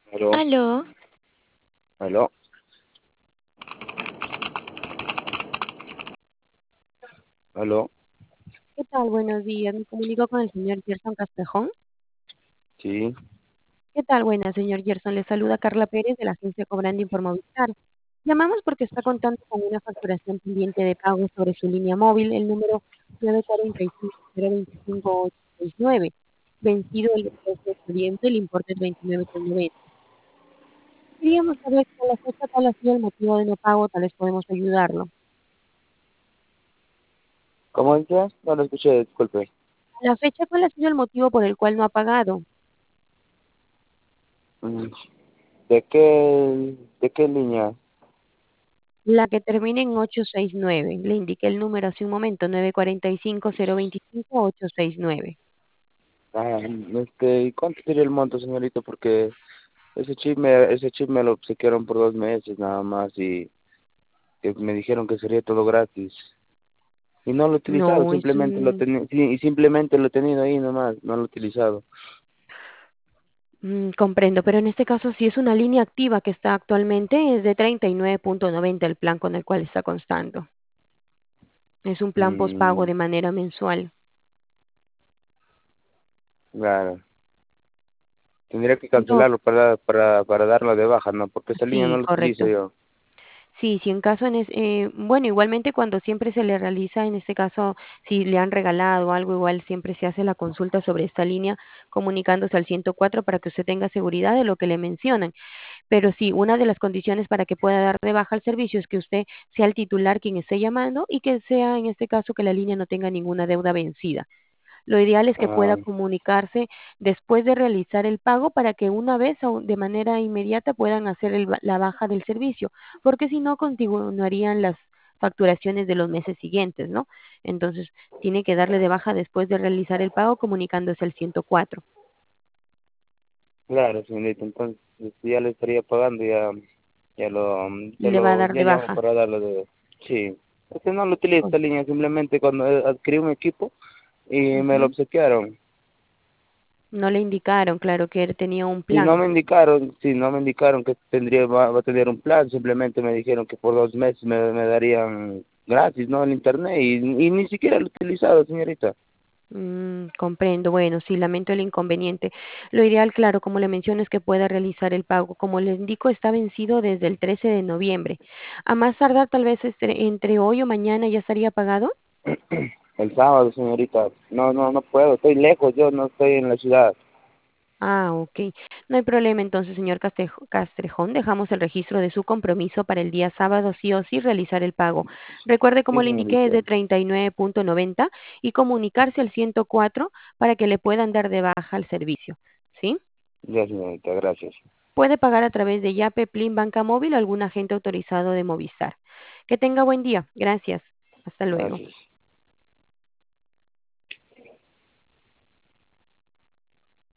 Aló, Aló, aló, aló, ¿qué tal? Buenos días. Me comunico con el señor Gerson Castrejón. sí, ¿Qué tal? Buenas, señor Gerson. Le saluda Carla Pérez de la agencia Cobranding por Movistar. Llamamos porque está contando con una facturación pendiente de pago sobre su línea móvil, el número 945-025-869, vencido el 3 de noviembre, el importe es 29,90. Queríamos saber si a la fecha cuál ha sido el motivo de no pago, tal vez podemos ayudarlo. ¿cómo dices? No lo escuché, disculpe. A la fecha cuál ha sido el motivo por el cual no ha pagado. Mm, ¿De qué línea? La que termina en 869. Le indiqué el número hace un momento, 945-025-869. ¿Y cuánto sería el monto, señorito? Porque ese chip me lo obsequiaron por 2 meses nada más y que me dijeron que sería todo gratis. Y no lo he utilizado, No, es simplemente lo un... tenía, sí, y simplemente lo he tenido ahí nomás, no lo he utilizado. comprendo, pero en este caso si es una línea activa que está actualmente, es de 39,90 el plan con el cual está constando. Es un plan postpago Mm, de manera mensual. claro. Tendría que No, cancelarlo para darlo de baja, ¿no? Porque esa línea no sí, la utilizo correcto. yo. Sí, si en caso, bueno, igualmente cuando siempre se le realiza, en este caso, si le han regalado algo, igual siempre se hace la consulta sobre esta línea comunicándose al 104 para que usted tenga seguridad de lo que le mencionan. Pero sí, una de las condiciones para que pueda dar de baja el servicio es que usted sea el titular quien esté llamando y que sea, en este caso, que la línea no tenga ninguna deuda vencida. Lo ideal es que pueda Ah, comunicarse después de realizar el pago para que una vez o de manera inmediata puedan hacer la baja del servicio, porque si no continuarían las facturaciones de los meses siguientes, ¿no? Entonces, tiene que darle de baja después de realizar el pago comunicándose al 104 claro, señorita, entonces si ya le estaría pagando, y le va a dar ya de llamo baja. para darlo de... Sí, es que no lo utilizo Oh, esta línea, simplemente cuando adquirí un equipo y me lo ujú. obsequiaron. No le indicaron, claro, que él tenía un Si no plan. me indicaron, si no me indicaron que va a tener un plan, simplemente me dijeron que por 2 meses me darían gratis, ¿no? El internet y ni siquiera lo he utilizado, señorita. Comprendo. Bueno, sí, lamento el inconveniente. Lo ideal, claro, como le menciono, es que pueda realizar el pago. Como le indico, está vencido desde el 13 de noviembre. A más tardar, tal vez entre hoy o mañana ya estaría pagado. El sábado, señorita. No, no, no puedo, estoy lejos, yo no estoy en la ciudad. Ah, ok. No hay problema entonces, señor Castrejón. Dejamos el registro de su compromiso para el día sábado, sí o sí, realizar el pago. Recuerde, Sí, como le indiqué, es señorita. de 39,90 y comunicarse al 104 para que le puedan dar de baja el servicio. ¿Sí? Ya, señorita, gracias. Puede pagar a través de Yape, Plin, Banca Móvil o algún agente autorizado de Movistar. Que tenga buen día. Gracias. Hasta luego. Gracias.